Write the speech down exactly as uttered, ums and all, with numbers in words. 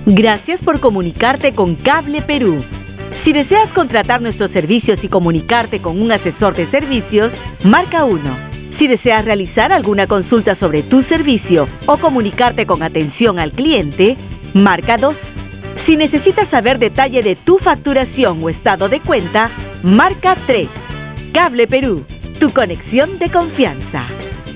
Gracias por comunicarte con Cable Perú. Si deseas contratar nuestros servicios y comunicarte con un asesor de servicios, marca uno. Si deseas realizar alguna consulta sobre tu servicio o comunicarte con atención al cliente, marca dos. Si necesitas saber detalle de tu facturación o estado de cuenta, marca tres. Cable Perú, tu conexión de confianza.